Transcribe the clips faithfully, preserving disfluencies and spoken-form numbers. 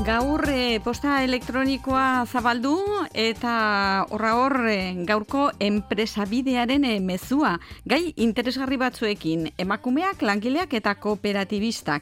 Gaur e, posta elektronikoa zabaldu eta horra hor e, gaurko enpresabidearen e, mezua. Gai interesgarri batzuekin, emakumeak, langileak eta kooperatibistak.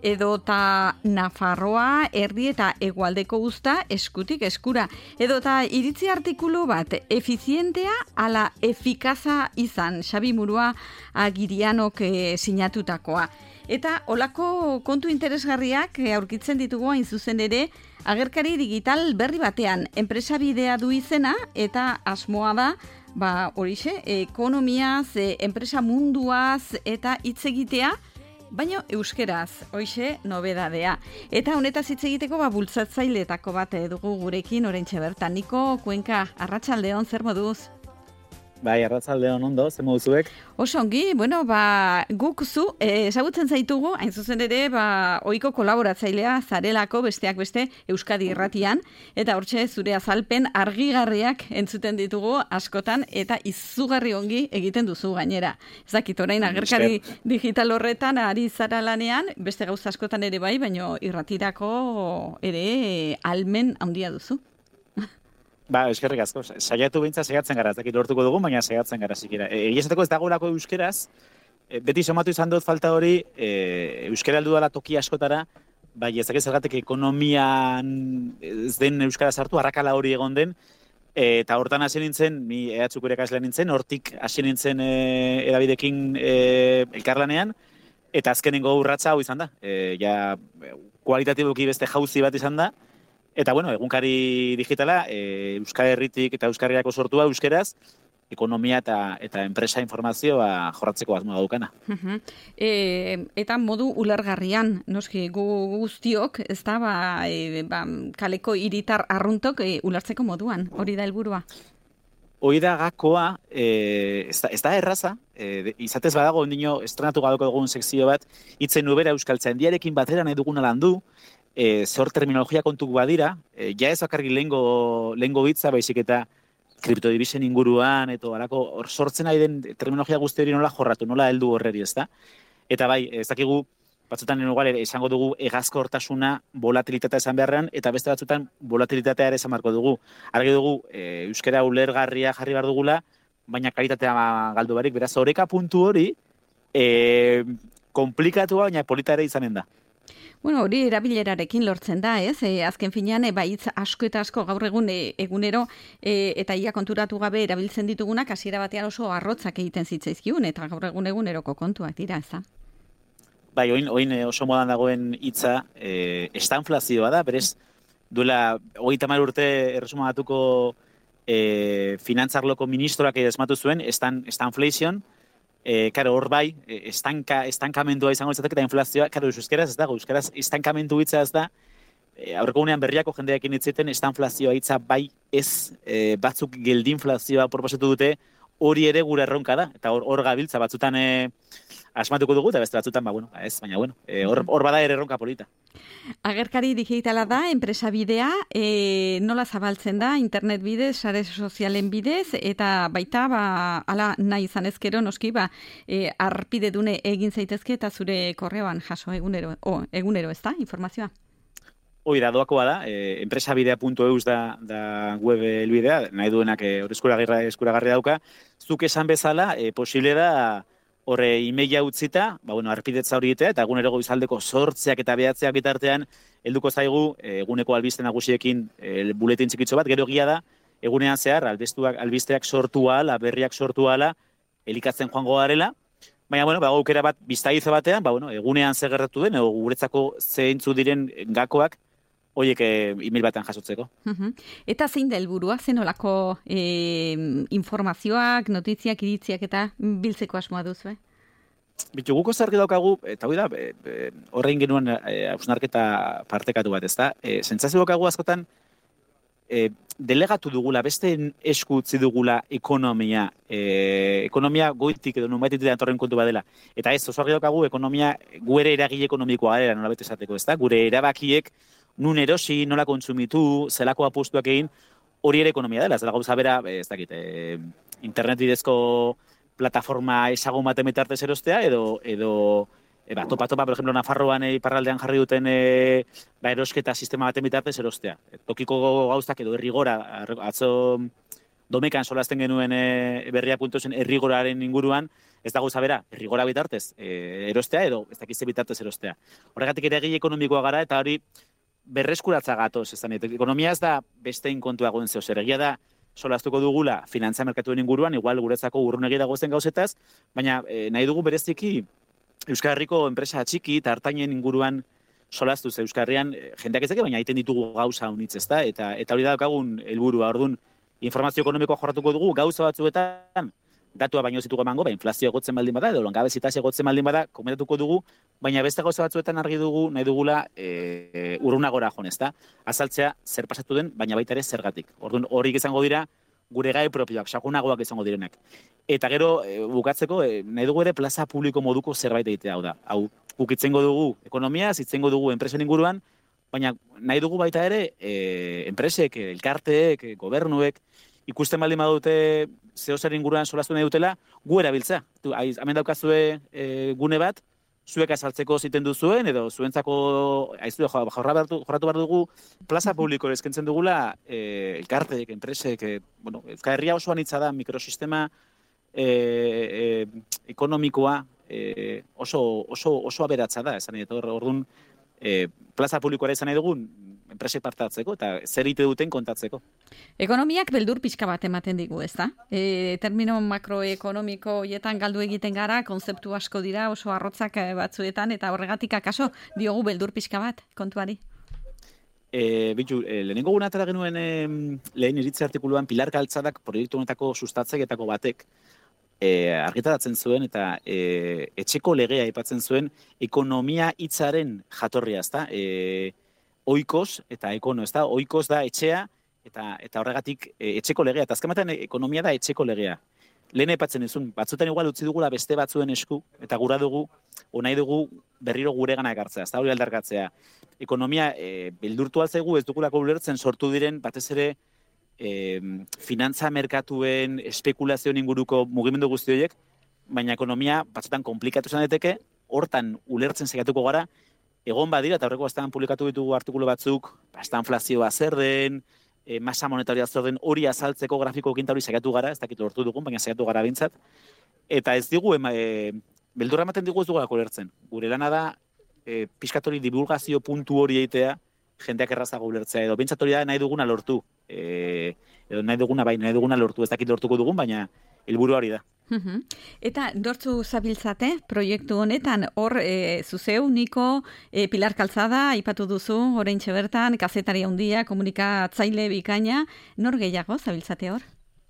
Edota Nafarroa, erdi eta hegoaldeko uzta eskutik eskura. Edota iritzi artikulu bat, efizientea ala efikaza izan, Xabi Murua Agirianok e, sinatutakoa. Eta olako kontu interesgarriak aurkitzen ditugu hain zuzen ere agerkari digital berri batean. Enpresabidea du izena eta asmoa da, ba horixe, ekonomiaz, enpresa munduaz eta hitz egitea, baina euskeraz, horixe nobedadea. Eta honetaz hitz egiteko ba bultzatzaileetako bat dugu gurekin oraintxe bertan. Niko Kuenka, arratsaldeon, zer moduz? Bai, arratsaldeon ondo, zer moduzuek? Oso ongi, bueno, ba, guk zu, ezagutzen zaitugu, hain zuzen ere, ba, ohiko kolaboratzailea zarelako besteak beste Euskadi Irratian, eta hortxe zure azalpen argigarriak entzuten ditugu askotan, eta izugarri ongi egiten duzu gainera. Ez dakit, orain agerkari digital horretan ari zara lanean, beste gauza askotan ere bai, baino irratirako ere almen handia duzu. Ba, eskerrik asko. Saiatu beintza saiatzen gara, ez dakit lortuko dugu, baina saiatzen gara zikera. Egia esateko ez dagoelako euskeraz, e, beti somatu izan dut falta hori, e, euskera heldu dela toki askotara, bai ez dakit zergatik ekonomian ez den euskara sartu, arrakala hori egon den, e, eta hortan hasi nintzen, ni E H Uko irakasle nintzen, hortik hasi nintzen e, edabidekin e, elkarlanean, eta azkenengo urratsa hau izan da. E, ja, kualitatiboki beste jauzi bat izan da, eta, bueno, egunkari digitala, e, Euskal Herritik eta Euskal Herriako sortua euskeraz, ekonomia eta eta enpresa informazioa jorratzeko asmoa daukana. Uh-huh. E, eta modu ulergarrian, noski, gu guztiok, ez da, ba, e, ba, kaleko hiritar arruntok e, ulertzeko moduan, hori da helburua. Hori da gakoa, e, ez, da, ez da erraza, e, izatez badago, ondino estrenatu gadoko dugun sekzio bat, itzen nubera euskaltzaindiarekin batera nahi duguna landu, E, zor terminologia kontuk badira, e, ja ez bakarri lehengo, lehengo hitza, baizik eta kriptodivisen inguruan, eta alako hor sortzen nahi den terminologia guzti hori nola jorratu, nola heldu horreri, ez da? Eta bai, ez dakigu, batzutan igual esango dugu hegazko hortasuna volatilitatea esan beharrean, eta beste batzutan volatilitatea ere esan beharko dugu. Argi dugu, e, euskera ulergarria jarri behar dugula, baina kalitatea galdu barik, beraz, oreka puntu hori, e, komplikatua, baina polita ere izanen da. Bueno, hori erabilerarekin lortzen da, ez? E, azken finean, e, baitz asko eta asko gaur egun e, egunero e, eta ia konturatu gabe erabiltzen ditugunak hasiera batean oso arrotzak egiten zitzaizkiun eta gaur egun eguneroko kontuak dira, ez da? Bai, oin, oin oso modan dagoen hitza, e, estanflazioa da, berez, duela hogeita hamar urte erresumatuko e, finantzarloko ministroak esmatu zuen, estan, estanflation, Eh, karo, hor bai, estanka, estankamentua izango izatek eta inflazioa, karo, euskeraz ez dago, euskaraz estankamentu hitza ez da, e, aurreko gunean berriako jendeakin hitzeten, estanflazioa hitza bai ez, e, batzuk geldinflazioa proposatu dute, hori ere gure erronka da, eta hor, hor gabiltza batzutan e, asmatuko dugu, eta beste batzutan, ba, bueno, ez, baina, bueno, e, hor, hor bada ere erronka polita. Agerkari digitala da, enpresabidea, e, nola zabaltzen da, internet bidez, sare sozialen bidez, eta baita, ba, ala nahi izan ezkero, noski, ba, e, arpide dune egin zaitezke, eta zure korreoan jaso egunero, o, egunero, ez da, informazioa? Hoi da, doakoa da, e, enpresabidea puntu eus da, da web elbidea, nahi duenak e, hor eskuragarri, eskuragarri dauka, zuk esan bezala, e, posible da, horre imeia utzita, ba, bueno, arpidetza hori egitea, eta egunero goizaldeko sortzeak eta behatzeak bitartean, helduko zaigu, eguneko albiste nagusiekin e, buletin txikitxo bat, gero egia da, egunean zehar, albistuak, albisteak sortu ahala, berriak sortu ahala, elikatzen joango garela, baina, bueno, ba, aukera bat, biztaizo batean, ba, bueno, egunean zer gertatu den, edo guretzako zeintzu diren gakoak, horiek e, email batean jasotzeko. Uh-huh. Eta zein da helburua, zen olako e, informazioak, notiziak, iritziak eta biltzeko asmoa duzu, eh? Bitu, guko zarki daukagu, eta hori da, e, e, horrein genuen e, hausnarketa partekatu bat, ez da? E, Sentsazio daukagu askotan, e, delegatu dugula, beste esku utzi dugula ekonomia, e, ekonomia goitik edo numaitik datorren kontu badela. Eta ez, oso argi daukagu, ekonomia, gure eragile ekonomikoa dela, nola bete esateko, ez da? Gure erabakiek, nun erosi, nola kontsumitu, zelako apustuak egin, hori ere ekonomia dela, zela gauza bera, ez dakit, e, internet bidezko plataforma ezagun baten bitartez erostea, edo, edo E, ba, topa-topa, por ejemplo, Nafarroan e, iparraldean jarri duten e, ba, erosketa sistema baten bitartez erostea. E, tokiko gauztak edo errigora, atzo domekan solasten genuen e, berria puntu zen errigoraren inguruan, ez da gauza bera, errigora bitartez e, erostea edo ez dakize bitartez erostea. Horregatik ere egile ekonomikoa gara eta hori berreskuratza gatoz, ez da, ekonomia ez da bestein kontua goen zeo zer, egia da, solaztuko dugula finantza merkatuen inguruan, igual guretzako urrunegi dago zen gauzetaz, baina e, nahi dugu bereziki Euskal Herriko enpresa txiki eta hartainen inguruan solaztu ze Euskal Herrian jendeak ezake, baina egiten ditugu gauza unitz, ezta? Eta eta hori da daukagun helburua. Orduan, informazio ekonomikoa jorratuko dugu gauza batzuetan datua baino ez ditugu emango, ba inflazio egotzen baldin bada edo langabezia tasa egotzen baldin bada komentatuko dugu, baina beste gauza batzuetan argi dugu nahi dugula e, urrunagora joan, ezta? Azaltzea zer pasatu den, baina baita ere zergatik. Orduan, horiek izango dira gure gai propioak, sakonagoak izango direnak. Eta gero, e, bukatzeko, e, nahi dugu ere plaza publiko moduko zerbait egitea, hau da. Hau, guk itzengo dugu ekonomiaz, itzengo dugu enpresen inguruan, baina nahi dugu baita ere e, enpresek, elkarteek, gobernuek, ikusten baldin badute zeo zer inguruan solaztu nahi dutela, gu erabiltza. Hemen daukazue e, gune bat, zuek azaltzeko ziten duzuen, edo zuentzako aizu jorratu behar dugu, plaza publiko eskentzen dugula e, elkarteek, enpresek, e, bueno, Euskal Herria oso anitza da, mikrosistema e, e, ekonomikoa e, oso, oso, oso aberatza da, esan edo, orduan, e, plaza publikoara izan nahi dugun, enpresek partatzeko eta zer ite duten kontatzeko. Ekonomiak beldur pixka bat ematen digu, ez da? E, termino makroekonomiko hietan galdu egiten gara, konzeptu asko dira oso arrotzak batzuetan, eta horregatik akaso diogu beldur pixka bat kontuari? E, bitu, e, lehenengo guna atara genuen e, lehen iritze artikuluan Pilar Galtzadak proiektu honetako sustatzailetako batek e, argitaratzen zuen eta e, etxeko legea aipatzen zuen ekonomia hitzaren jatorria, ezta? E, oikoz eta ekono, ezta? Oikoz da etxea eta eta horregatik e, etxeko legea eta azkenean ekonomia da etxeko legea. Lehen aipatzen dizun, batzuetan igual utzi dugula beste batzuen esku eta gura dugu o nahi dugu berriro guregana ekartzea, ezta? Hori aldarkatzea. Ekonomia e, beldurtu altzaigu ez dugulako ulertzen sortu diren batez ere e, finantza merkatuen espekulazioen inguruko mugimendu guzti horiek, baina ekonomia batzuetan komplikatu izan daiteke, hortan ulertzen saiatuko gara. Egon badira, eta horreko astean publikatu ditugu artikulu batzuk, basta inflazioa zer den, e, masa monetaria zer den, hori azaltzeko grafiko ekinta hori saiatu gara, ez dakit lortu dugun, baina saiatu gara bintzat. Eta ez digu, ema, e, beldurra ematen digu ez dugulako lertzen. Gure lana da, e, pixkatori divulgazio puntu hori eitea, jendeak errazago ulertzea, edo bintzat hori da nahi duguna lortu. E, edo nahi duguna, bai, nahi duguna lortu, ez dakit lortuko dugun, baina helburu hori da. Uhum. Eta dortzu zabiltzate proiektu honetan, hor e, zuzeu, Niko, e, Pilar Kaltzada, aipatu duzu, oraintxe bertan, kazetari handia, komunikatzaile bikaina, nor gehiago zabiltzate hor?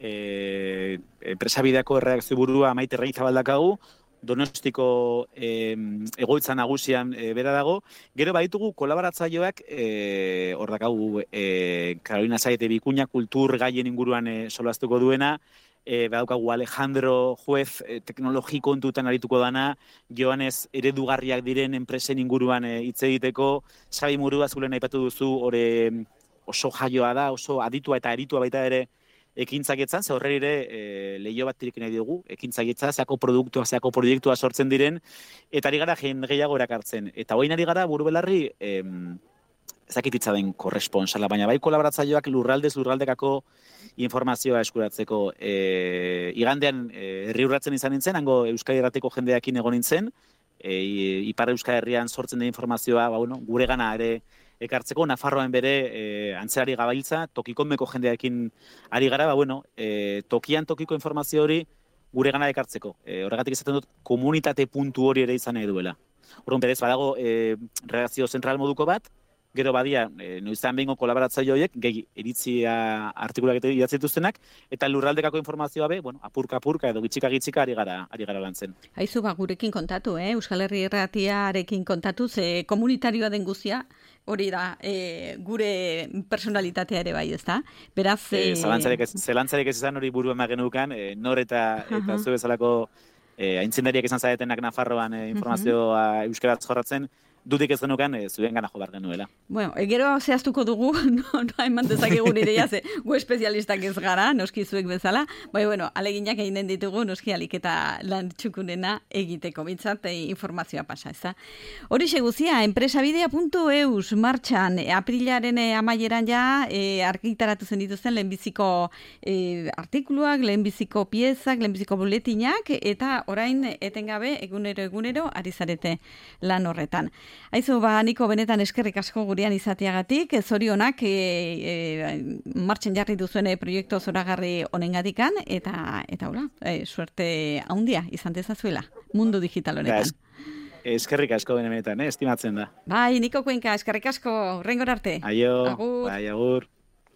E, Enpresabideako erreakzio burua Maite Reizabaldakagu, Donostiko e, egoitza nagusian e, bera dago. Gero baditugu kolaboratzaileak e, hor dakagu e, Carolina Saete Bikuña kultur gaien inguruan e, solaztuko duena, E, badaukagu Alejandro Juez e, teknologi kontutan arituko dana, Joanes eredugarriak diren enpresen inguruan hitz e, egiteko, Xabi Murua zulen aipatu duzu, ore oso jaioa da, oso aditua eta eritua baita ere ekintzaketzan, ze horre ere e, lehio bat tirek nahi dugu, ekintzaketza, zeako produktua, zeako proiektua sortzen diren, eta ari gara jende gehiago erakartzen. Eta hoin ari gara buru belarri, em, ezakititza den korresponsala, baina bai kolaboratzaileak lurraldez lurraldekako informazioa eskuratzeko. E, igandean e, herri urratzen izan nintzen, hango Euskadi Irratiko jendeakin egon nintzen, e, Ipar Euskal Herrian sortzen den informazioa, ba, bueno, gure gana ere ekartzeko, Nafarroan bere e, antzerari gabailtza, tokikonmeko jendeakin ari gara, ba, bueno, e, tokian tokiko informazio hori gure gana ekartzeko. E, horregatik izaten dut, komunitate puntu hori ere izan nahi duela. Horren berez, badago e, redakzio zentral moduko bat, gero badia, e, noizan behingo kolaboratzaile horiek, gehi iritzia artikulak idatzi dituztenak, eta lurraldekako informazioa be, bueno, apurka-apurka edo gitxika-gitxika ari gara, ari gara lantzen. Haizu, ba, gurekin kontatu, eh? Euskal Herri Irratiarekin kontatu, ze komunitarioa den guztia, hori da, e, gure personalitatea ere bai, ezta? Beraz... E, zelantzarik ez, zelantzarik ez izan hori buru ema genukan, e, nor eta, eta zu bezalako e, aintzindariak izan zaretenak Nafarroan e, informazioa uh-huh. euskaraz jorratzen, dudik ez genukan e, zuen gana jo behar genuela. Bueno, egero zehaztuko dugu, no, no eman dezakegun ideia, ze gu espezialistak ez gara, noski zuek bezala, bai, bueno, aleginak eginen ditugu, noski aliketa lan txukunena egiteko, bintzat, e, informazioa pasa, ez da. Horixe guzia, enpresabidea puntu eus martxan, e, aprilaren e, amaieran ja, e, argitaratu zen dituzten lehenbiziko e, artikuluak, lehenbiziko piezak, lehenbiziko buletinak, eta orain etengabe egunero egunero ari zarete lan horretan. Aizu, ba, Niko, benetan eskerrik asko gurean izateagatik, zorionak e, e, martxan jarri duzuen proiektu zoragarri honengatikan, eta, eta hola, e, suerte handia izan dezazuela, mundu digital honetan. Eskerrik asko benetan, eh? Estimatzen da. Bai, Niko Kuenka, eskerrik asko, horrengor arte. Aio, agur. Bai, agur.